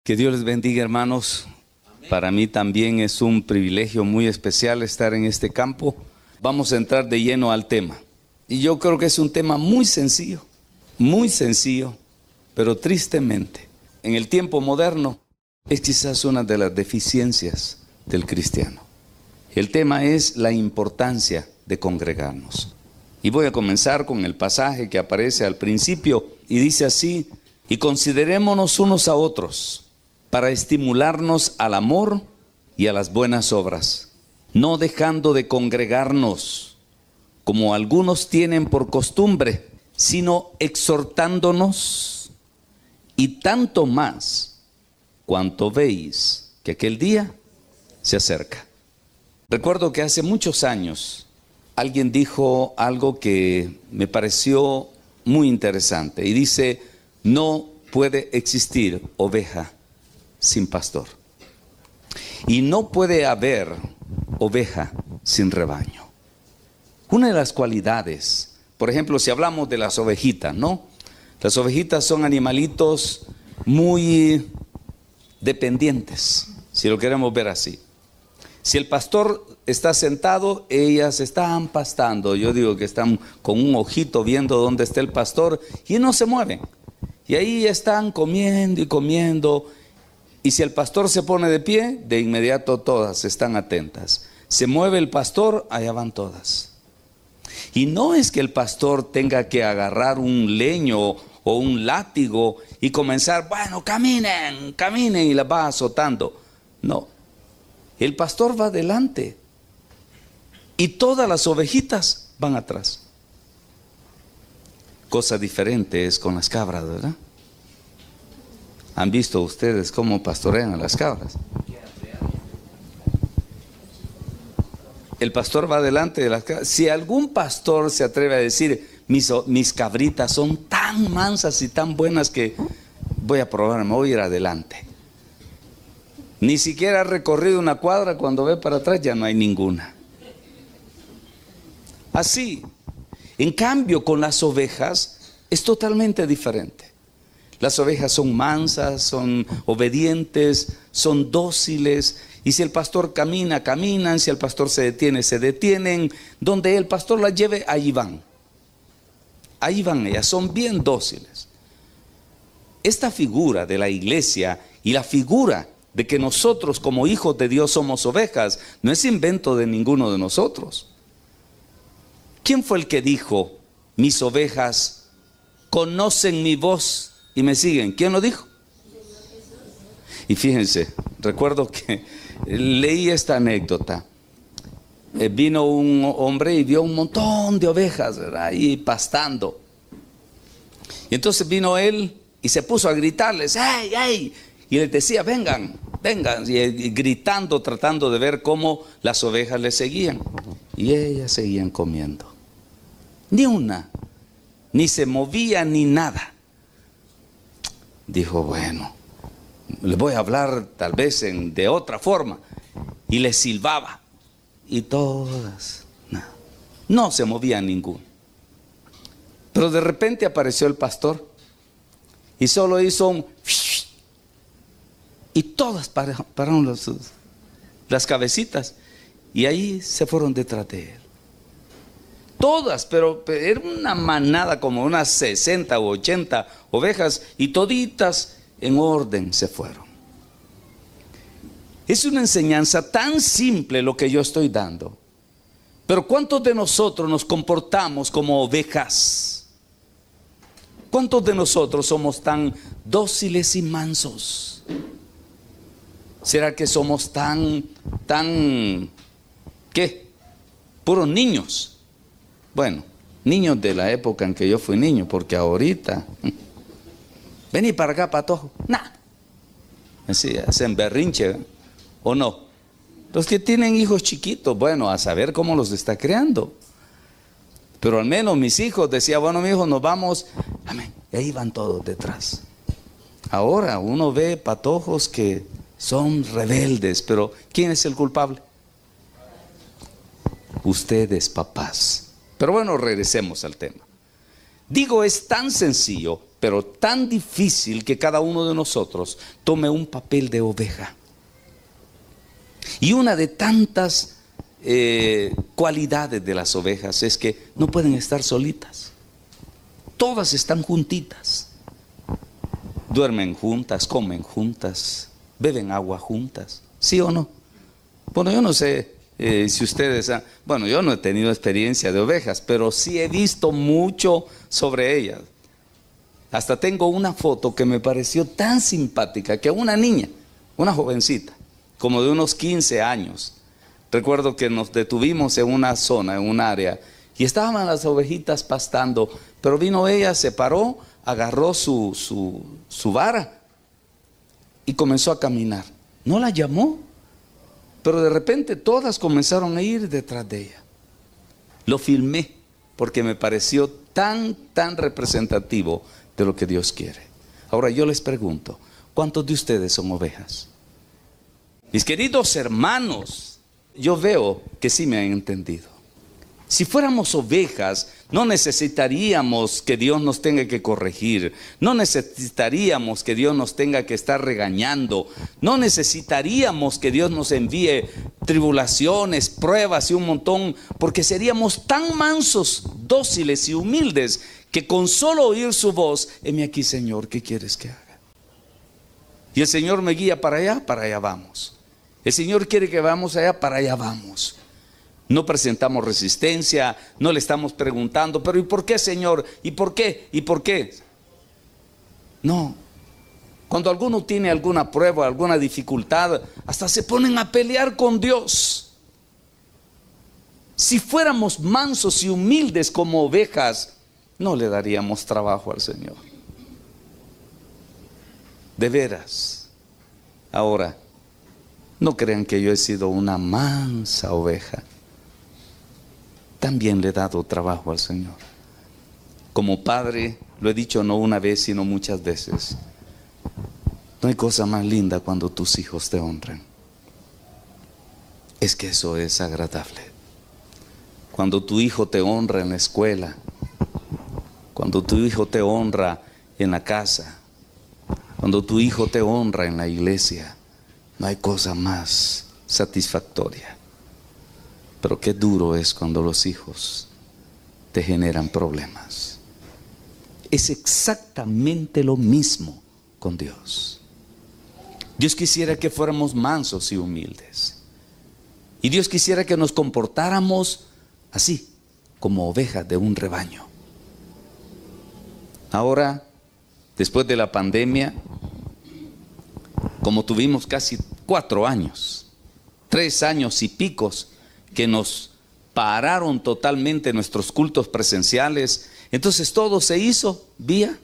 Que Dios les bendiga, hermanos. Para mí también es un privilegio muy especial estar en este campo. Vamos a entrar de lleno al tema. Y yo creo que es un tema muy sencillo, pero tristemente, en el tiempo moderno, es quizás una de las deficiencias del cristiano. El tema es la importancia de congregarnos. Y voy a comenzar con el pasaje que aparece al principio y dice así: y considerémonos unos a otros para estimularnos al amor y a las buenas obras, no dejando de congregarnos, como algunos tienen por costumbre, sino exhortándonos, y tanto más cuanto veis que aquel día se acerca. Recuerdo que hace muchos años alguien dijo algo que me pareció muy interesante y dice: no puede existir oveja sin pastor, y no puede haber oveja sin rebaño. Una de las cualidades, por ejemplo, si hablamos de las ovejitas, ¿no? Las ovejitas son animalitos muy dependientes, si lo queremos ver así. Si el pastor está sentado, ellas están pastando. Yo digo que están con un ojito viendo dónde está el pastor y no se mueven. Y ahí están comiendo y comiendo. Y si el pastor se pone de pie, de inmediato todas están atentas. Se mueve el pastor, allá van todas. Y no es que el pastor tenga que agarrar un leño o un látigo y comenzar, bueno, caminen, y las va azotando. No, el pastor va adelante y todas las ovejitas van atrás. Cosa diferente es con las cabras, ¿verdad? ¿Han visto ustedes cómo pastorean a las cabras? El pastor va delante de las cabras. Si algún pastor se atreve a decir: mis cabritas son tan mansas y tan buenas que voy a probar, me voy a ir adelante. Ni siquiera ha recorrido una cuadra, cuando ve para atrás ya no hay ninguna. Así, en cambio, con las ovejas es totalmente diferente. Las ovejas son mansas, son obedientes, son dóciles. Y si el pastor camina, caminan. Si el pastor se detiene, se detienen. Donde el pastor las lleve, ahí van. Ahí van ellas, son bien dóciles. Esta figura de la iglesia y la figura de que nosotros como hijos de Dios somos ovejas, no es invento de ninguno de nosotros. ¿Quién fue el que dijo: mis ovejas conocen mi voz y me siguen? ¿Quién lo dijo? Y fíjense, recuerdo que leí esta anécdota. Vino un hombre y vio un montón de ovejas, ¿verdad?, ahí pastando. Y entonces vino él y se puso a gritarles: ¡hey, hey! Y les decía: vengan, vengan. Y gritando, tratando de ver cómo las ovejas le seguían. Y ellas seguían comiendo. Ni una, ni se movía ni nada. Dijo: bueno, les voy a hablar tal vez de otra forma. Y les silbaba. Y todas, nada, no se movía ninguna. Pero de repente apareció el pastor y solo hizo un... y todas pararon las cabecitas y ahí se fueron detrás de él. Todas, pero era una manada como unas 60 o 80 ovejas y toditas en orden se fueron. Es una enseñanza tan simple lo que yo estoy dando. Pero ¿cuántos de nosotros nos comportamos como ovejas? ¿Cuántos de nosotros somos tan dóciles y mansos? ¿Será que somos tan, qué? Puros niños. Bueno, niños de la época en que yo fui niño, porque ahorita, vení para acá, patojo. Nah. Así, hacen berrinche, ¿o no? Los que tienen hijos chiquitos, bueno, a saber cómo los está creando. Pero al menos mis hijos decían: bueno, mi hijo, nos vamos. Amén. Y ahí van todos detrás. Ahora uno ve patojos que son rebeldes, pero ¿quién es el culpable? Ustedes, papás. Pero bueno, regresemos al tema. Digo, es tan sencillo pero tan difícil que cada uno de nosotros tome un papel de oveja. Y una de tantas cualidades de las ovejas es que no pueden estar solitas. Todas están juntitas. Duermen juntas, comen juntas, beben agua juntas. ¿Sí o no? Bueno, yo no sé si ustedes bueno, yo no he tenido experiencia de ovejas, pero sí he visto mucho sobre ellas. Hasta tengo una foto que me pareció tan simpática que una niña, una jovencita, como de unos 15 años. Recuerdo que nos detuvimos en una zona, en un área, y estaban las ovejitas pastando, pero vino ella, se paró, agarró su vara y comenzó a caminar. No la llamó, pero de repente todas comenzaron a ir detrás de ella. Lo filmé porque me pareció tan representativo de lo que Dios quiere. Ahora yo les pregunto, ¿cuántos de ustedes son ovejas? Mis queridos hermanos, yo veo que sí me han entendido. Si fuéramos ovejas, no necesitaríamos que Dios nos tenga que corregir, no necesitaríamos que Dios nos tenga que estar regañando, no necesitaríamos que Dios nos envíe tribulaciones, pruebas y un montón, porque seríamos tan mansos, dóciles y humildes que con solo oír su voz, heme aquí, Señor, ¿qué quieres que haga? Y el Señor me guía para allá vamos. El Señor quiere que vamos allá, para allá vamos. No presentamos resistencia, no le estamos preguntando, pero ¿y por qué, Señor? ¿Y por qué? ¿Y por qué? No. Cuando alguno tiene alguna prueba, alguna dificultad, hasta se ponen a pelear con Dios. Si fuéramos mansos y humildes como ovejas, no le daríamos trabajo al Señor. De veras. Ahora, no crean que yo he sido una mansa oveja. También le he dado trabajo al Señor. Como padre, lo he dicho no una vez, sino muchas veces. No hay cosa más linda cuando tus hijos te honran. Es que eso es agradable. Cuando tu hijo te honra en la escuela, cuando tu hijo te honra en la casa, cuando tu hijo te honra en la iglesia, no hay cosa más satisfactoria. Pero qué duro es cuando los hijos te generan problemas. Es exactamente lo mismo con Dios. Dios quisiera que fuéramos mansos y humildes. Y Dios quisiera que nos comportáramos así, como ovejas de un rebaño. Ahora, después de la pandemia, como tuvimos casi 4 años, 3 años y picos, que nos pararon totalmente nuestros cultos presenciales, entonces todo se hizo vía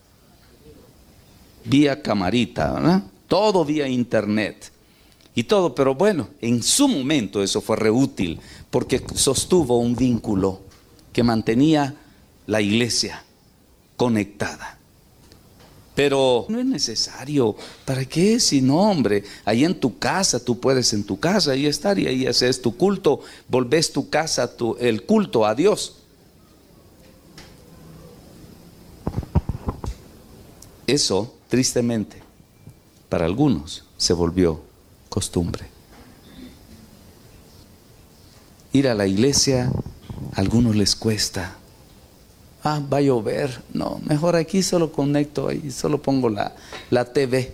camarita, ¿verdad? Todo vía internet y todo, pero bueno, en su momento eso fue reútil porque sostuvo un vínculo que mantenía la iglesia conectada. Pero no es necesario. ¿Para qué? Si no, hombre, ahí en tu casa, tú puedes en tu casa ahí estar y ahí haces tu culto, volvés tu casa, el culto a Dios. Eso, tristemente, para algunos se volvió costumbre. Ir a la iglesia, a algunos les cuesta. Va a llover. No, mejor aquí solo conecto ahí, solo pongo la TV.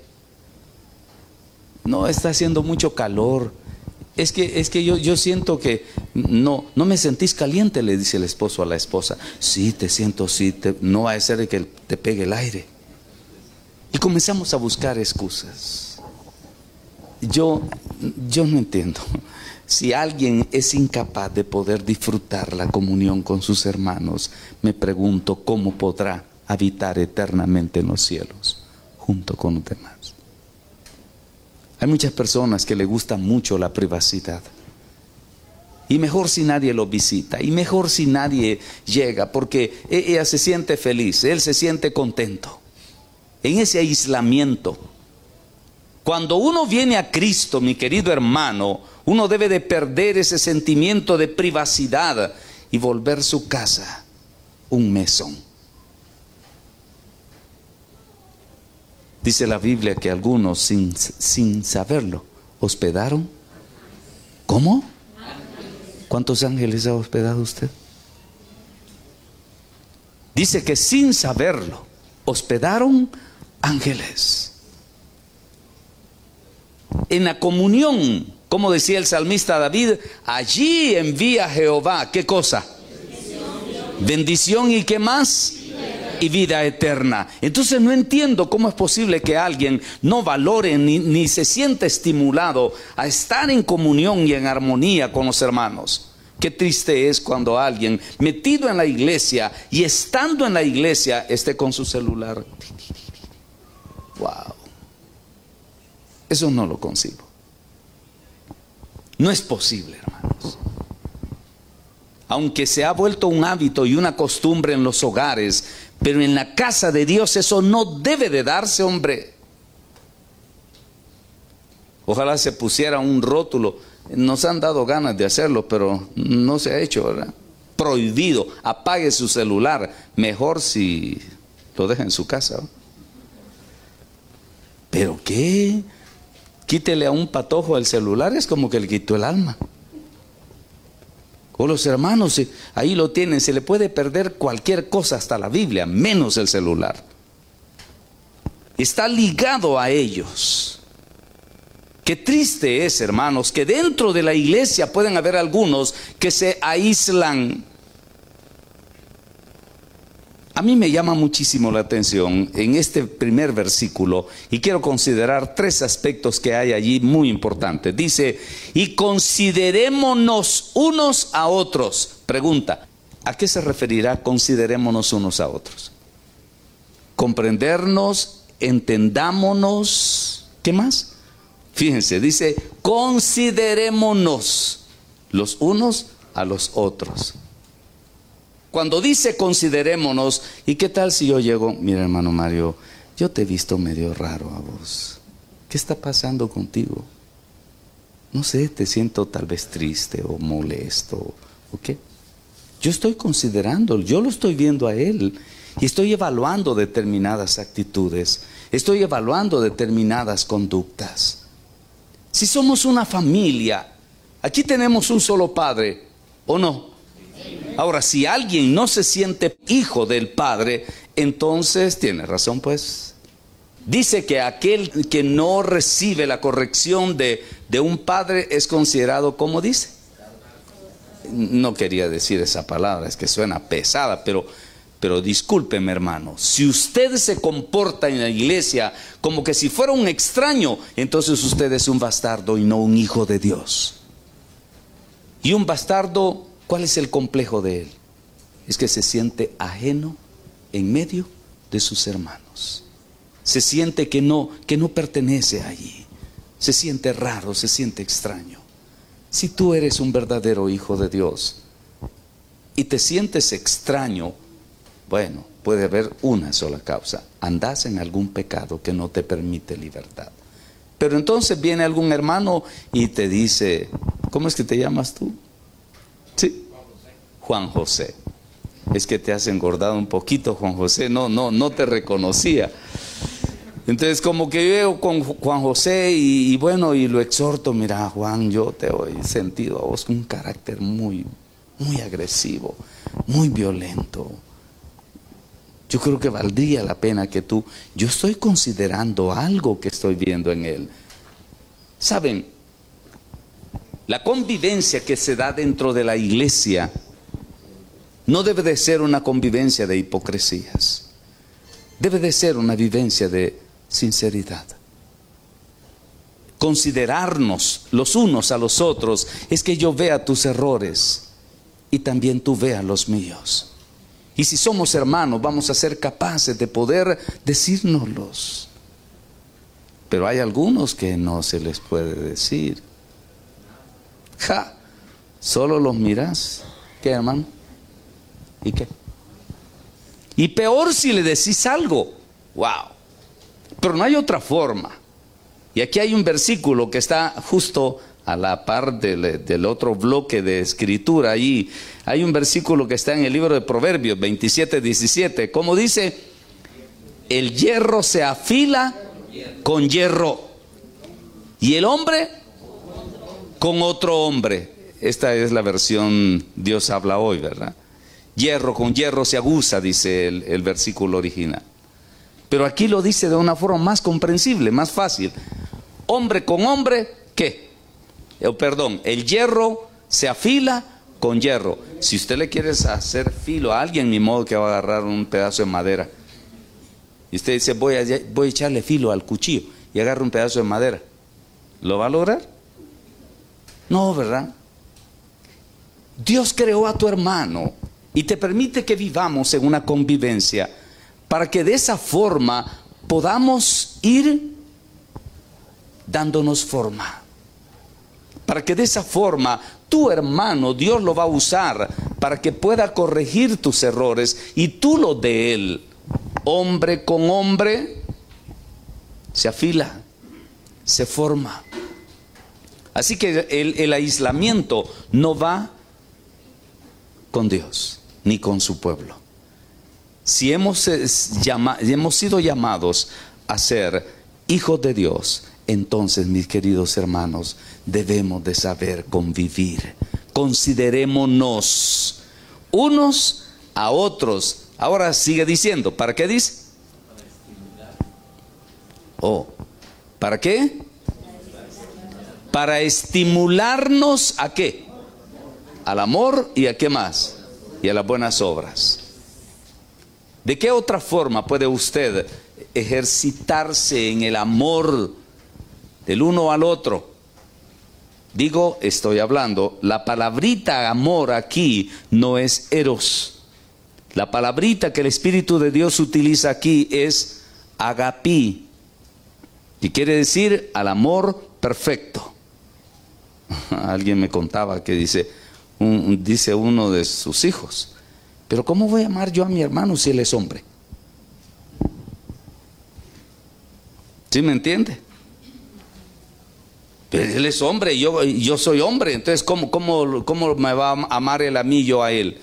No, está haciendo mucho calor. Es que yo siento que no me sentís caliente, le dice el esposo a la esposa. Sí, te siento, sí, no va a ser de que te pegue el aire. Y comenzamos a buscar excusas. Yo no entiendo. Si alguien es incapaz de poder disfrutar la comunión con sus hermanos, me pregunto cómo podrá habitar eternamente en los cielos junto con los demás. Hay muchas personas que le gusta mucho la privacidad. Y mejor si nadie lo visita, y mejor si nadie llega, porque ella se siente feliz, él se siente contento. En ese aislamiento. Cuando uno viene a Cristo, mi querido hermano, uno debe de perder ese sentimiento de privacidad y volver su casa un mesón. Dice la Biblia que algunos sin saberlo hospedaron. ¿Cómo? ¿Cuántos ángeles ha hospedado usted? Dice que sin saberlo hospedaron ángeles. En la comunión, como decía el salmista David, allí envía Jehová, ¿qué cosa? Bendición y ¿qué más? Y vida eterna. Entonces no entiendo cómo es posible que alguien no valore ni se sienta estimulado a estar en comunión y en armonía con los hermanos. Qué triste es cuando alguien metido en la iglesia y estando en la iglesia esté con su celular. Wow. Eso no lo concibo. No es posible, hermanos. Aunque se ha vuelto un hábito y una costumbre en los hogares, pero en la casa de Dios eso no debe de darse, hombre. Ojalá se pusiera un rótulo. Nos han dado ganas de hacerlo, pero no se ha hecho, ¿verdad? Prohibido, apague su celular. Mejor si lo deja en su casa, ¿no? ¿Pero qué? Quítele a un patojo el celular, es como que le quitó el alma. O los hermanos, ahí lo tienen, se le puede perder cualquier cosa, hasta la Biblia, menos el celular. Está ligado a ellos. Qué triste es, hermanos, que dentro de la iglesia pueden haber algunos que se aíslan. A mí me llama muchísimo la atención en este primer versículo y quiero considerar 3 aspectos que hay allí muy importantes. Dice, y considerémonos unos a otros. Pregunta, ¿a qué se referirá considerémonos unos a otros? Comprendernos, entendámonos, ¿qué más? Fíjense, dice, considerémonos los unos a los otros. Cuando dice considerémonos, ¿y qué tal si yo llego? Mira, hermano Mario, yo te he visto medio raro a vos. ¿Qué está pasando contigo? No sé, te siento tal vez triste o molesto, ¿o qué? Yo estoy considerando, yo lo estoy viendo a él y estoy evaluando determinadas actitudes, estoy evaluando determinadas conductas. Si somos una familia, aquí tenemos un solo padre, ¿o no? Ahora, si alguien no se siente hijo del Padre, entonces tiene razón, pues. Dice que aquel que no recibe la corrección de un padre es considerado, ¿cómo dice? No quería decir esa palabra, es que suena pesada, pero discúlpeme, hermano. Si usted se comporta en la iglesia como que si fuera un extraño, entonces usted es un bastardo y no un hijo de Dios. Y un bastardo, ¿cuál es el complejo de él? Es que se siente ajeno en medio de sus hermanos. Se siente que no pertenece allí. Se siente raro, se siente extraño. Si tú eres un verdadero hijo de Dios y te sientes extraño, bueno, puede haber una sola causa. Andás en algún pecado que no te permite libertad. Pero entonces viene algún hermano y te dice, ¿cómo es que te llamas tú? Sí, Juan José. Es que te has engordado un poquito, Juan José. No te reconocía. Entonces como que yo llego con Juan José y bueno, y lo exhorto. Mira, Juan, yo te he sentido a vos un carácter muy agresivo, muy violento. Yo creo que valdría la pena que yo estoy considerando algo que estoy viendo en él. ¿Saben? La convivencia que se da dentro de la iglesia no debe de ser una convivencia de hipocresías. Debe de ser una vivencia de sinceridad. Considerarnos los unos a los otros es que yo vea tus errores y también tú veas los míos. Y si somos hermanos, vamos a ser capaces de poder decírnoslos. Pero hay algunos que no se les puede decir. Solo los mirás. ¿Qué, hermano? ¿Y qué? Y peor si le decís algo. ¡Wow! Pero no hay otra forma. Y aquí hay un versículo que está justo a la par del otro bloque de escritura. Allí hay un versículo que está en el libro de Proverbios 27:17. ¿Cómo dice? El hierro se afila con hierro. Y el hombre con otro hombre. Esta es la versión Dios habla hoy, ¿verdad? Hierro con hierro se aguza, dice el versículo original. Pero aquí lo dice de una forma más comprensible, más fácil. Hombre con hombre, ¿qué? El hierro se afila con hierro. Si usted le quiere hacer filo a alguien, ni modo que va a agarrar un pedazo de madera. Y usted dice, voy a echarle filo al cuchillo y agarra un pedazo de madera. ¿Lo va a lograr? No, ¿verdad? Dios creó a tu hermano y te permite que vivamos en una convivencia para que de esa forma podamos ir dándonos forma. Para que de esa forma tu hermano Dios lo va a usar para que pueda corregir tus errores y tú los de él. Hombre con hombre se afila, se forma. Así que el aislamiento no va con Dios ni con su pueblo. Si hemos sido llamados a ser hijos de Dios, entonces, mis queridos hermanos, debemos de saber convivir. Considerémonos unos a otros. Ahora sigue diciendo, ¿para qué dice? ¿Para qué? Para estimularnos ¿a qué? Al amor y ¿a qué más? Y a las buenas obras. ¿De qué otra forma puede usted ejercitarse en el amor del uno al otro? Estoy hablando, la palabrita amor aquí no es eros. La palabrita que el Espíritu de Dios utiliza aquí es agapí, y quiere decir al amor perfecto. Alguien me contaba que dice uno de sus hijos, pero ¿cómo voy a amar yo a mi hermano si él es hombre? ¿Sí me entiende? Pero él es hombre y yo soy hombre, entonces ¿cómo me va a amar él a mí y yo a él?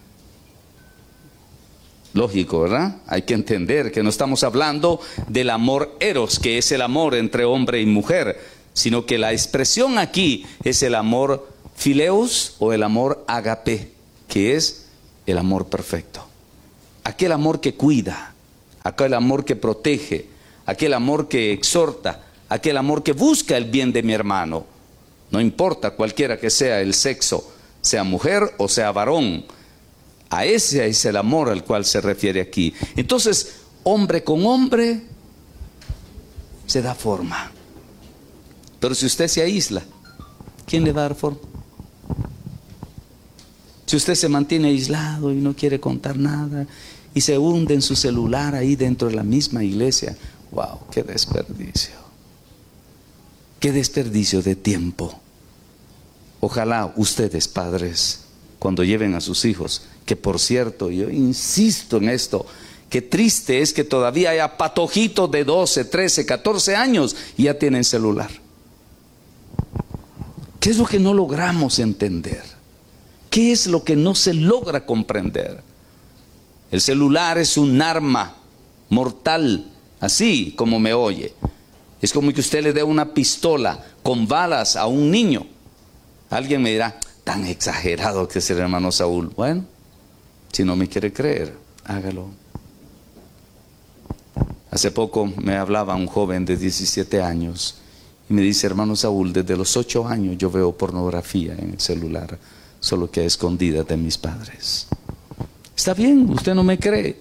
Lógico, ¿verdad? Hay que entender que no estamos hablando del amor eros, que es el amor entre hombre y mujer, sino que la expresión aquí es el amor fileus o el amor agape, que es el amor perfecto. Aquel amor que cuida, aquel amor que protege, aquel amor que exhorta, aquel amor que busca el bien de mi hermano. No importa cualquiera que sea el sexo, sea mujer o sea varón. A ese es el amor al cual se refiere aquí. Entonces, hombre con hombre se da forma. Pero si usted se aísla, ¿quién le va a dar forma? Si usted se mantiene aislado y no quiere contar nada y se hunde en su celular ahí dentro de la misma iglesia, ¡wow! ¡Qué desperdicio! ¡Qué desperdicio de tiempo! Ojalá ustedes, padres, cuando lleven a sus hijos, que por cierto, yo insisto en esto, qué triste es que todavía haya patojitos de 12, 13, 14 años y ya tienen celular. ¿Qué es lo que no logramos entender? ¿Qué es lo que no se logra comprender? El celular es un arma mortal, así como me oye. Es como que usted le dé una pistola con balas a un niño. Alguien me dirá, tan exagerado que es el hermano Saúl. Bueno, si no me quiere creer, hágalo. Hace poco me hablaba un joven de 17 años y me dice, hermano Saúl, desde los 8 años yo veo pornografía en el celular, solo que a escondidas de mis padres. Está bien, usted no me cree.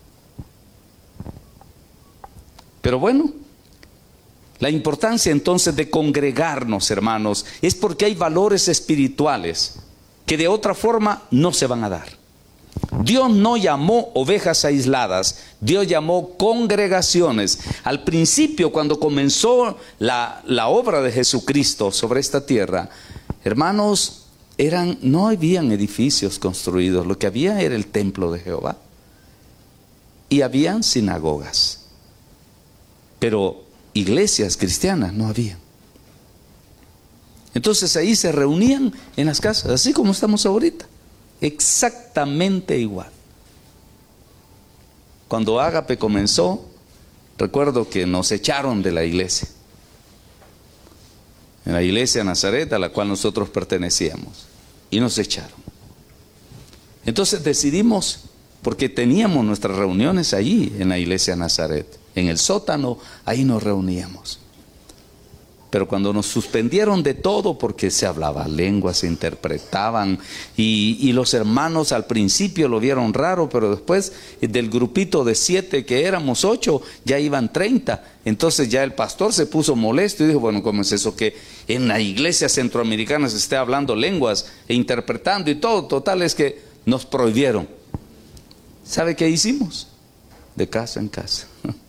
Pero bueno, la importancia entonces de congregarnos, hermanos, es porque hay valores espirituales que de otra forma no se van a dar. Dios no llamó ovejas aisladas, Dios llamó congregaciones. Al principio, cuando comenzó la obra de Jesucristo sobre esta tierra, hermanos, no habían edificios construidos, lo que había era el templo de Jehová y habían sinagogas, pero iglesias cristianas no había. Entonces ahí se reunían en las casas, así como estamos ahorita, exactamente igual. Cuando Ágape comenzó, recuerdo que nos echaron de la iglesia. En la iglesia Nazaret a la cual nosotros pertenecíamos. Y nos echaron. Entonces decidimos, porque teníamos nuestras reuniones allí en la iglesia Nazaret. En el sótano, ahí nos reuníamos. Pero cuando nos suspendieron de todo, porque se hablaba lenguas, se interpretaban, y los hermanos al principio lo vieron raro, pero después del grupito de 7 que éramos 8, ya iban 30. Entonces ya el pastor se puso molesto y dijo, bueno, ¿cómo es eso que en la iglesia centroamericana se esté hablando lenguas e interpretando y todo? Total es que nos prohibieron. ¿Sabe qué hicimos? De casa en casa.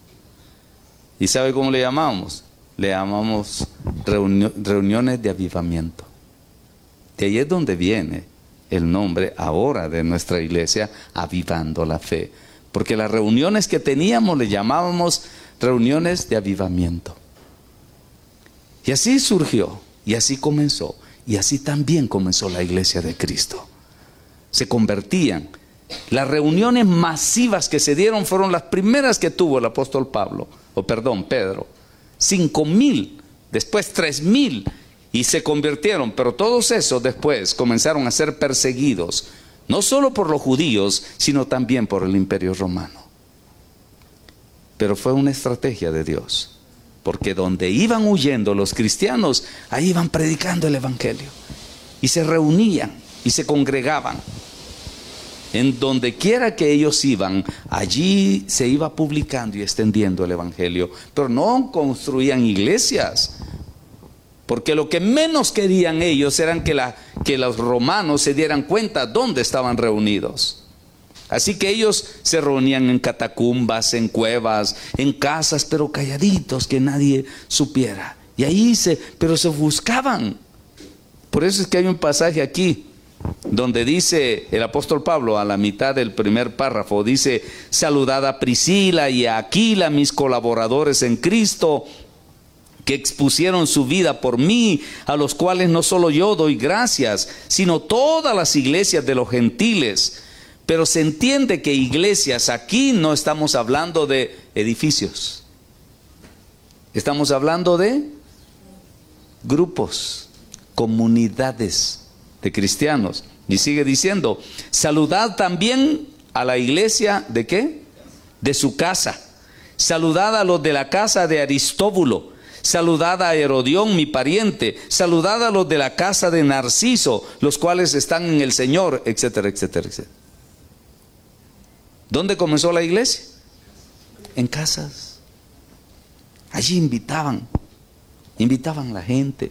¿Y sabe cómo le llamábamos? Le llamamos reuniones de avivamiento. De ahí es donde viene el nombre ahora de nuestra iglesia, Avivando la Fe. Porque las reuniones que teníamos le llamábamos reuniones de avivamiento. Y así surgió, y así comenzó, y así también comenzó la iglesia de Cristo. Se convertían. Las reuniones masivas que se dieron fueron las primeras que tuvo el apóstol Pedro. 5,000, después 3,000, y se convirtieron. Pero todos esos después comenzaron a ser perseguidos, no solo por los judíos, sino también por el imperio romano. Pero fue una estrategia de Dios, porque donde iban huyendo los cristianos, ahí iban predicando el evangelio, y se reunían y se congregaban. En donde quiera que ellos iban, allí se iba publicando y extendiendo el evangelio. Pero no construían iglesias, porque lo que menos querían ellos eran que los romanos se dieran cuenta dónde estaban reunidos. Así que ellos se reunían en catacumbas, en cuevas, en casas, pero calladitos, que nadie supiera. Y ahí pero se buscaban. Por eso es que hay un pasaje aquí donde dice el apóstol Pablo, a la mitad del primer párrafo, dice: saludad a Priscila y a Aquila, mis colaboradores en Cristo, que expusieron su vida por mí, a los cuales no solo yo doy gracias, sino todas las iglesias de los gentiles. Pero se entiende que iglesias, aquí no estamos hablando de edificios, estamos hablando de grupos, comunidades de cristianos. Y sigue diciendo: saludad también a la iglesia ¿de qué? De su casa. Saludad a los de la casa de Aristóbulo. Saludad a Herodión, mi pariente. Saludad a los de la casa de Narciso, los cuales están en el Señor, etcétera, etcétera, etcétera. ¿Dónde comenzó la iglesia? En casas. Allí invitaban a la gente.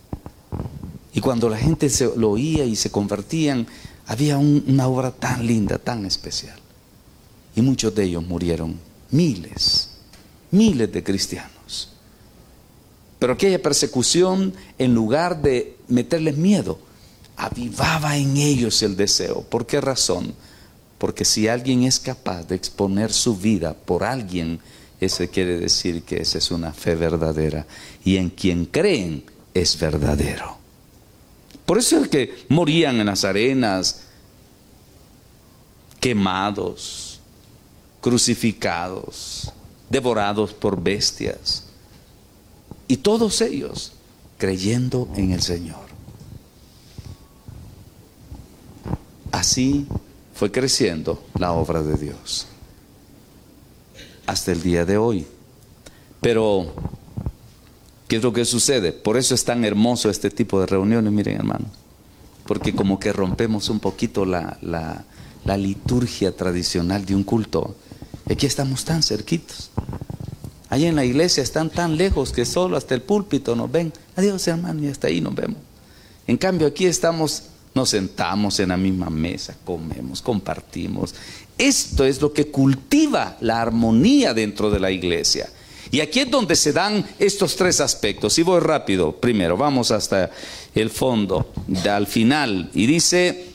Y cuando la gente lo oía y se convertían, había una obra tan linda, tan especial. Y muchos de ellos murieron, miles de cristianos. Pero aquella persecución, en lugar de meterles miedo, avivaba en ellos el deseo. ¿Por qué razón? Porque si alguien es capaz de exponer su vida por alguien, eso quiere decir que esa es una fe verdadera. Y en quien creen es verdadero. Por eso es que morían en las arenas, quemados, crucificados, devorados por bestias. Y todos ellos creyendo en el Señor. Así fue creciendo la obra de Dios hasta el día de hoy. Pero ¿qué es lo que sucede? Por eso es tan hermoso este tipo de reuniones, miren, hermanos, porque como que rompemos un poquito la liturgia tradicional de un culto. Aquí estamos tan cerquitos. Allá en la iglesia están tan lejos que solo hasta el púlpito nos ven. Adiós, hermano, y hasta ahí nos vemos. En cambio aquí nos sentamos en la misma mesa, comemos, compartimos. Esto es lo que cultiva la armonía dentro de la iglesia. Y aquí es donde se dan estos tres aspectos. Y voy rápido. Primero, vamos hasta el fondo, al final. Y dice: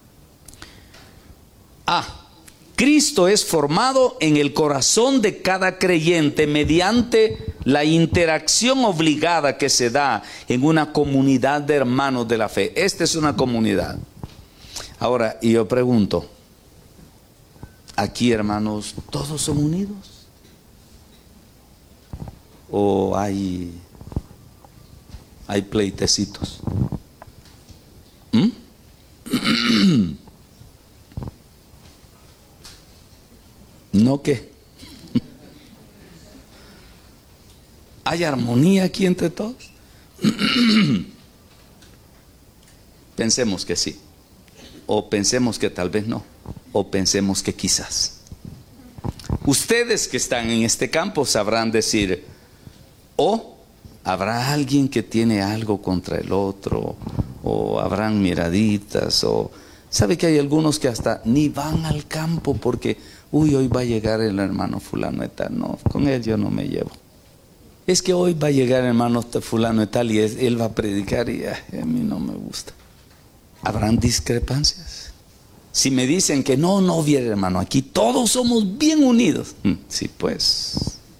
Cristo es formado en el corazón de cada creyente mediante la interacción obligada que se da en una comunidad de hermanos de la fe. Esta es una comunidad. Ahora, y yo pregunto, aquí, hermanos, ¿todos son unidos? ¿O hay pleitecitos? ¿No qué? ¿Hay armonía aquí entre todos? Pensemos que sí, o pensemos que tal vez no, o pensemos que quizás. Ustedes que están en este campo sabrán decir, o habrá alguien que tiene algo contra el otro, o habrán miraditas, o sabe que hay algunos que hasta ni van al campo porque, hoy va a llegar el hermano fulano de tal, no, con él yo no me llevo. Es que hoy va a llegar el hermano fulano de tal y él va a predicar y a mí no me gusta. ¿Habrán discrepancias? Si me dicen que no viene hermano, aquí todos somos bien unidos. Sí, pues.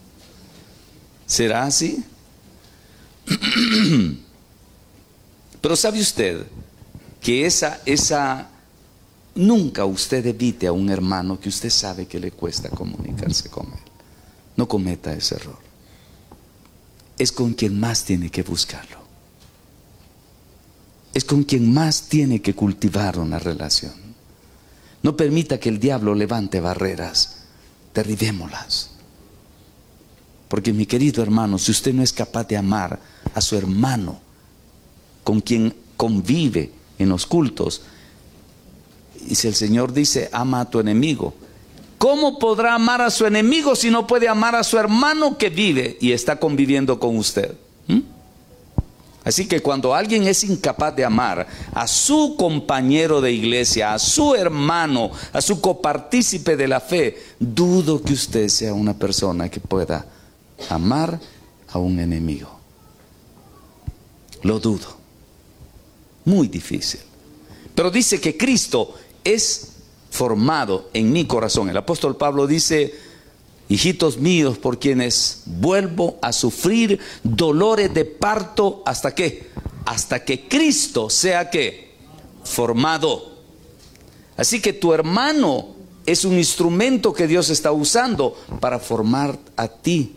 ¿Será así? Pero ¿sabe usted que nunca usted evite a un hermano que usted sabe que le cuesta comunicarse con él? No cometa ese error. Es con quien más tiene que buscarlo. Es con quien más tiene que cultivar una relación. No permita que el diablo levante barreras. Derribémoslas. Porque mi querido hermano, si usted no es capaz de amar a su hermano con quien convive en los cultos, y si el Señor dice, ama a tu enemigo, ¿cómo podrá amar a su enemigo si no puede amar a su hermano que vive y está conviviendo con usted? Así que cuando alguien es incapaz de amar a su compañero de iglesia, a su hermano, a su copartícipe de la fe, dudo que usted sea una persona que pueda amar a un enemigo. Lo dudo. Muy difícil. Pero dice que Cristo es formado en mi corazón. El apóstol Pablo dice, hijitos míos, por quienes vuelvo a sufrir dolores de parto, ¿hasta qué? Hasta que Cristo sea ¿qué? Formado. Así que tu hermano es un instrumento que Dios está usando para formarte a ti.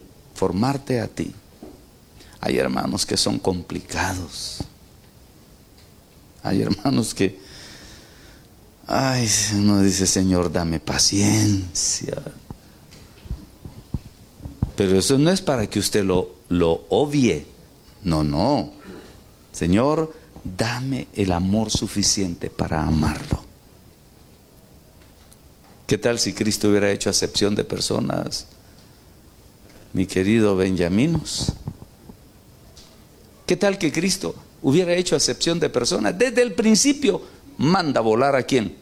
Hay hermanos que son complicados. Hay hermanos que, uno dice, Señor, dame paciencia. Pero eso no es para que usted lo obvie. No. Señor, dame el amor suficiente para amarlo. ¿Qué tal si Cristo hubiera hecho acepción de personas, mi querido Benjaminos? ¿Qué tal que Cristo hubiera hecho acepción de personas? Desde el principio, manda volar ¿a quién?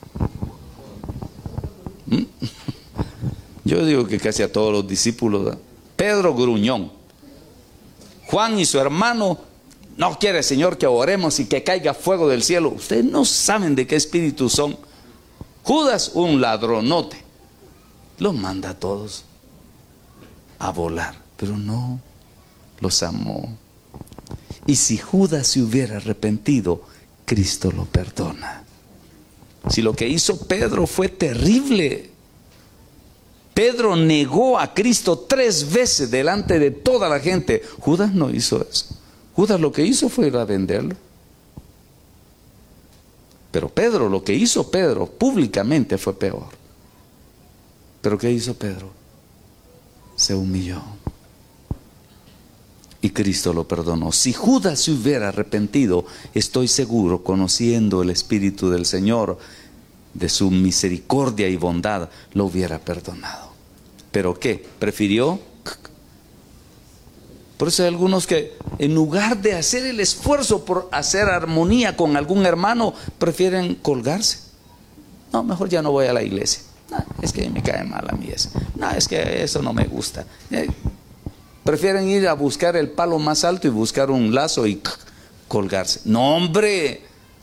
Yo digo que casi a todos los discípulos. Pedro gruñón. Juan y su hermano, no quiere Señor que oremos y que caiga fuego del cielo. Ustedes no saben de qué espíritu son. Judas, un ladronote, los manda a todos a volar, pero no, los amó. Y si Judas se hubiera arrepentido, Cristo lo perdona. Si lo que hizo Pedro fue terrible. Pedro negó a Cristo 3 veces delante de toda la gente. Judas no hizo eso. Judas lo que hizo fue ir a venderlo. Pero Pedro, lo que hizo Pedro públicamente fue peor. ¿Pero qué hizo Pedro? Se humilló. Y Cristo lo perdonó. Si Judas se hubiera arrepentido, estoy seguro, conociendo el Espíritu del Señor, de su misericordia y bondad, lo hubiera perdonado. ¿Pero qué? ¿Prefirió? Por eso hay algunos que, en lugar de hacer el esfuerzo por hacer armonía con algún hermano, prefieren colgarse. No, mejor ya no voy a la iglesia. No, es que me cae mal a mí eso. No, es que eso no me gusta. Prefieren ir a buscar el palo más alto y buscar un lazo y colgarse. No, hombre.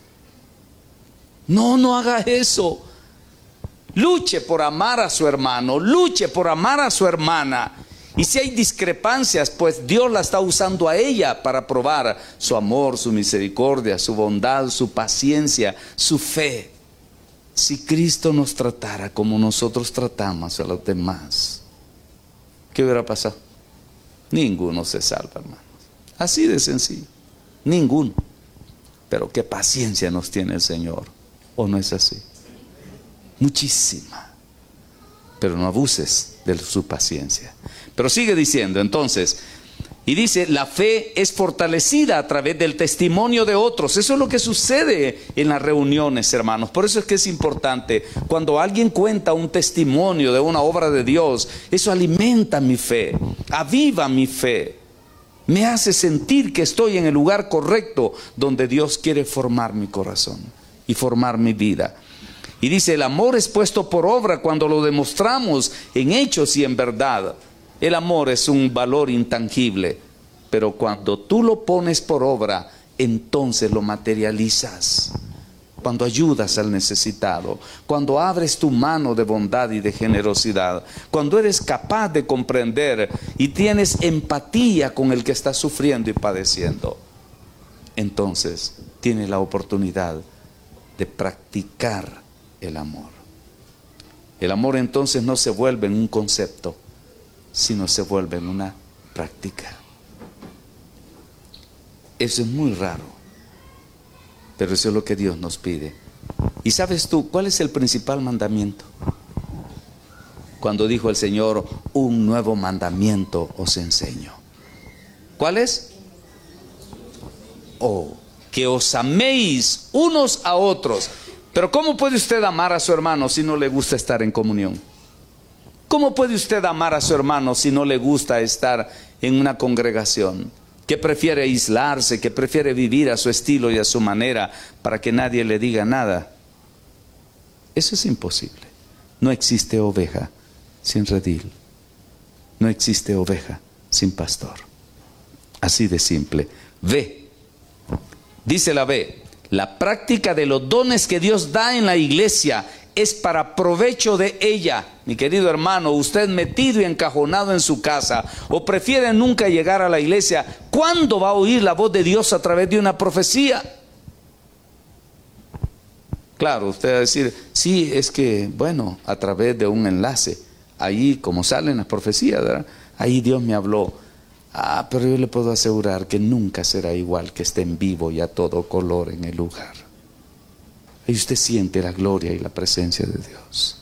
No haga eso. Luche por amar a su hermano, luche por amar a su hermana. Y si hay discrepancias, pues Dios la está usando a ella para probar su amor, su misericordia, su bondad, su paciencia, su fe. Si Cristo nos tratara como nosotros tratamos a los demás, ¿qué hubiera pasado? Ninguno se salva, hermanos. Así de sencillo. Ninguno. Pero qué paciencia nos tiene el Señor. ¿O no es así? Muchísima. Pero no abuses de su paciencia. Pero sigue diciendo entonces, y dice, la fe es fortalecida a través del testimonio de otros. Eso es lo que sucede en las reuniones, hermanos. Por eso es que es importante, cuando alguien cuenta un testimonio de una obra de Dios, eso alimenta mi fe, aviva mi fe, me hace sentir que estoy en el lugar correcto donde Dios quiere formar mi corazón y formar mi vida. Y dice, el amor es puesto por obra cuando lo demostramos en hechos y en verdad. El amor es un valor intangible, pero cuando tú lo pones por obra, entonces lo materializas. Cuando ayudas al necesitado, cuando abres tu mano de bondad y de generosidad, cuando eres capaz de comprender y tienes empatía con el que está sufriendo y padeciendo, entonces tienes la oportunidad de practicar el amor. El amor entonces no se vuelve en un concepto, sino se vuelve en una práctica. Eso es muy raro, pero eso es lo que Dios nos pide. ¿Y sabes tú cuál es el principal mandamiento? Cuando dijo el Señor, un nuevo mandamiento os enseño. ¿Cuál es? Oh, que os améis unos a otros. Pero ¿cómo puede usted amar a su hermano si no le gusta estar en comunión? ¿Cómo puede usted amar a su hermano si no le gusta estar en una congregación? Que prefiere aislarse, que prefiere vivir a su estilo y a su manera para que nadie le diga nada. Eso es imposible. No existe oveja sin redil. No existe oveja sin pastor. Así de simple. Ve. Dice la B. La práctica de los dones que Dios da en la iglesia es para provecho de ella. Mi querido hermano, usted metido y encajonado en su casa, o prefiere nunca llegar a la iglesia, ¿cuándo va a oír la voz de Dios a través de una profecía? Claro, usted va a decir, sí, es que, bueno, a través de un enlace, ahí como salen las profecías, ¿verdad? Ahí Dios me habló. Pero yo le puedo asegurar que nunca será igual que esté en vivo y a todo color en el lugar. Ahí usted siente la gloria y la presencia de Dios.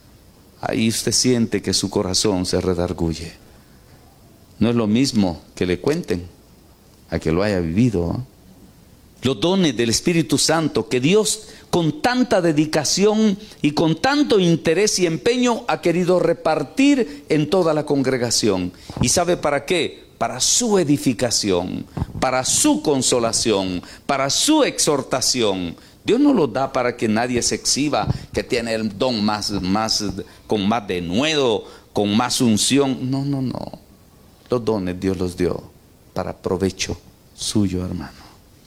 Ahí usted siente que su corazón se redarguye. No es lo mismo que le cuenten a que lo haya vivido, ¿eh? Los dones del Espíritu Santo que Dios con tanta dedicación y con tanto interés y empeño ha querido repartir en toda la congregación. ¿Y sabe para qué? Para su edificación, para su consolación, para su exhortación. Dios no los da para que nadie se exhiba, que tiene el don con más denuedo, con más unción. No. Los dones Dios los dio para provecho suyo, hermano.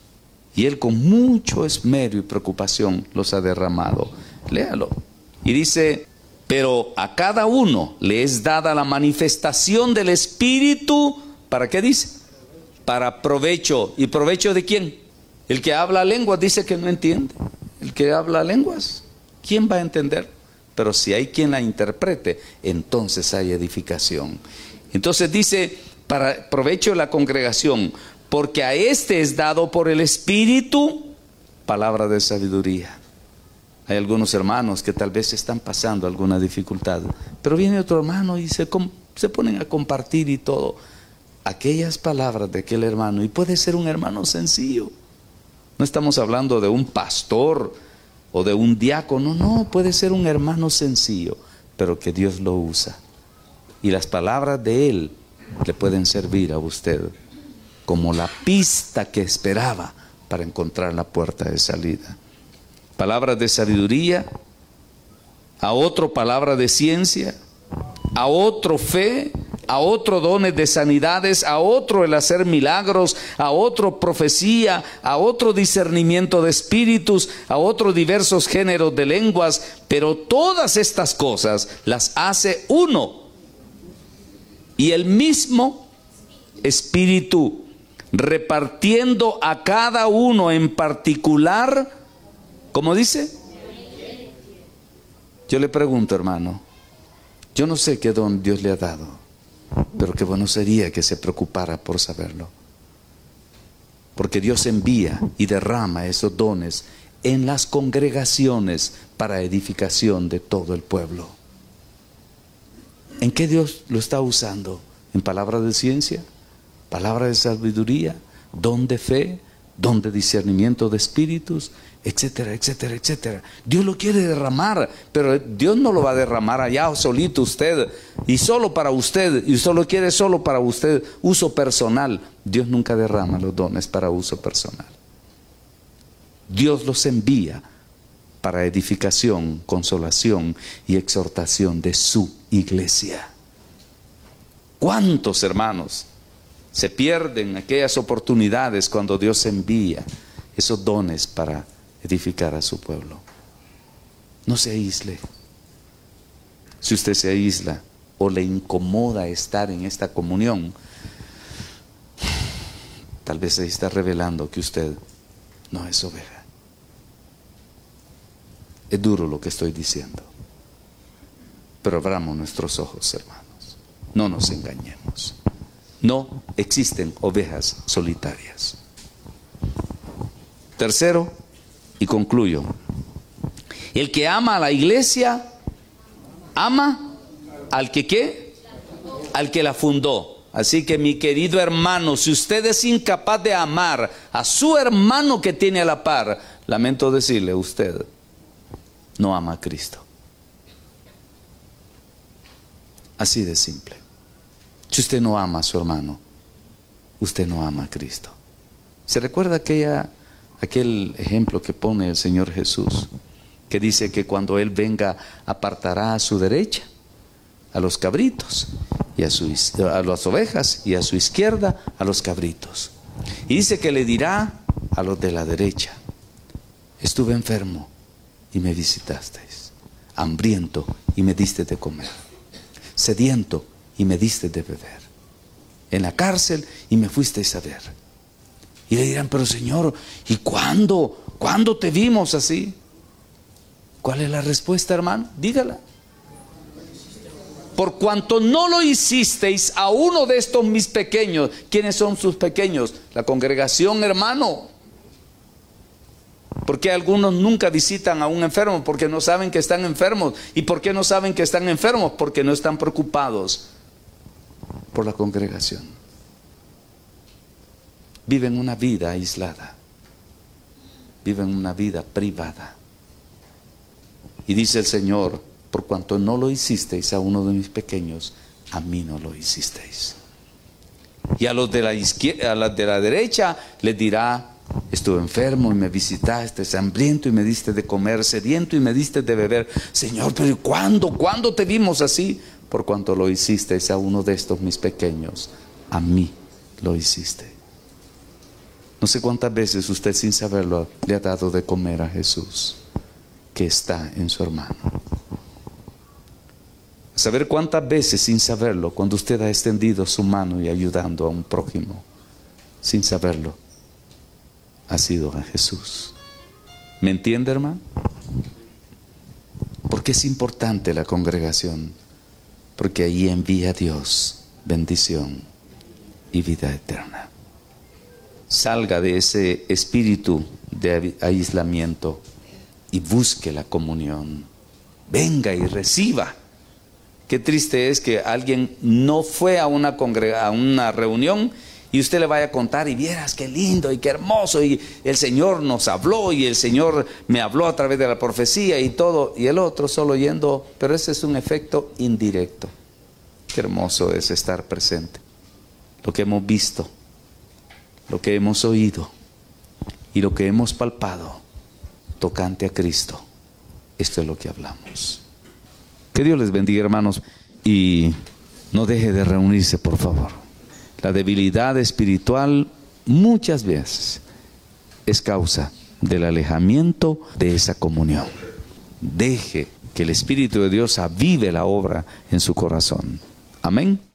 Y Él con mucho esmero y preocupación los ha derramado. Léalo. Y dice, pero a cada uno le es dada la manifestación del Espíritu. ¿Para qué dice? Para provecho. ¿Y provecho de quién? El que habla lenguas dice que no entiende. El que habla lenguas, ¿quién va a entender? Pero si hay quien la interprete, entonces hay edificación. Entonces dice, para provecho de la congregación, porque a este es dado por el Espíritu palabra de sabiduría. Hay algunos hermanos que tal vez están pasando alguna dificultad, pero viene otro hermano y se ponen a compartir y todo aquellas palabras de aquel hermano, y puede ser un hermano sencillo. No estamos hablando de un pastor o de un diácono, no, puede ser un hermano sencillo, pero que Dios lo usa. Y las palabras de él le pueden servir a usted como la pista que esperaba para encontrar la puerta de salida. Palabras de sabiduría, a otro palabra de ciencia, a otro fe, a otro dones de sanidades, a otro el hacer milagros, a otro profecía, a otro discernimiento de espíritus, a otros diversos géneros de lenguas, pero todas estas cosas las hace uno y el mismo Espíritu, repartiendo a cada uno en particular, ¿cómo dice? Yo le pregunto, hermano, yo no sé qué don Dios le ha dado, Pero qué bueno sería que se preocupara por saberlo. Porque Dios envía y derrama esos dones en las congregaciones para edificación de todo el pueblo. ¿En qué Dios lo está usando? ¿En palabra de ciencia? ¿Palabra de sabiduría? ¿Don de fe? ¿Don de discernimiento de espíritus? Etcétera, etcétera, etcétera. Dios lo quiere derramar, pero Dios no lo va a derramar allá solito usted y solo para usted, y solo quiere solo para usted uso personal. Dios nunca derrama los dones para uso personal. Dios los envía para edificación, consolación y exhortación de su iglesia. ¿Cuántos hermanos se pierden aquellas oportunidades cuando Dios envía esos dones para edificar a su pueblo? No se aísle. Si usted se aísla o le incomoda estar en esta comunión, tal vez se está revelando que usted no es oveja. Es duro lo que estoy diciendo, pero abramos nuestros ojos, hermanos. No nos engañemos. No existen ovejas solitarias. Tercero, y concluyo. El que ama a la iglesia, ama al que ¿qué? Al que la fundó. Así que mi querido hermano, si usted es incapaz de amar a su hermano que tiene a la par, lamento decirle, usted no ama a Cristo. Así de simple. Si usted no ama a su hermano, usted no ama a Cristo. ¿Se recuerda aquel ejemplo que pone el Señor Jesús? Que dice que cuando Él venga, apartará a su derecha a los cabritos, y a las ovejas, y a su izquierda a los cabritos. Y dice que le dirá a los de la derecha: estuve enfermo y me visitasteis, hambriento y me diste de comer, sediento y me diste de beber, en la cárcel y me fuisteis a ver. Y le dirán: pero Señor, ¿y cuándo te vimos así? ¿Cuál es la respuesta, hermano? Dígala. Por cuanto no lo hicisteis a uno de estos mis pequeños. ¿Quiénes son sus pequeños? La congregación, hermano. ¿Por qué algunos nunca visitan a un enfermo? Porque no saben que están enfermos. ¿Y por qué no saben que están enfermos? Porque no están preocupados por la congregación. Viven una vida aislada. Viven una vida privada. Y dice el Señor: por cuanto no lo hicisteis a uno de mis pequeños, a mí no lo hicisteis. Y a los de la izquierda, a los de la derecha, les dirá: estuve enfermo y me visitaste, hambriento y me diste de comer, sediento y me diste de beber. Señor, pero ¿cuándo te vimos así? Por cuanto lo hicisteis a uno de estos mis pequeños, a mí lo hiciste. No sé cuántas veces usted, sin saberlo, le ha dado de comer a Jesús, que está en su hermano. Saber cuántas veces, sin saberlo, cuando usted ha extendido su mano y ayudando a un prójimo, sin saberlo, ha sido a Jesús. ¿Me entiende, hermano? Porque es importante la congregación, porque ahí envía Dios bendición y vida eterna. Salga de ese espíritu de aislamiento y busque la comunión. Venga y reciba. Qué triste es que alguien no fue a una reunión y usted le vaya a contar: y vieras qué lindo y qué hermoso, y el Señor nos habló, y el Señor me habló a través de la profecía y todo, y el otro solo oyendo. Pero ese es un efecto indirecto. Qué hermoso es estar presente. Lo que hemos visto, lo que hemos oído y lo que hemos palpado tocante a Cristo, esto es lo que hablamos. Que Dios les bendiga, hermanos, y no deje de reunirse, por favor. La debilidad espiritual muchas veces es causa del alejamiento de esa comunión. Deje que el Espíritu de Dios avive la obra en su corazón. Amén.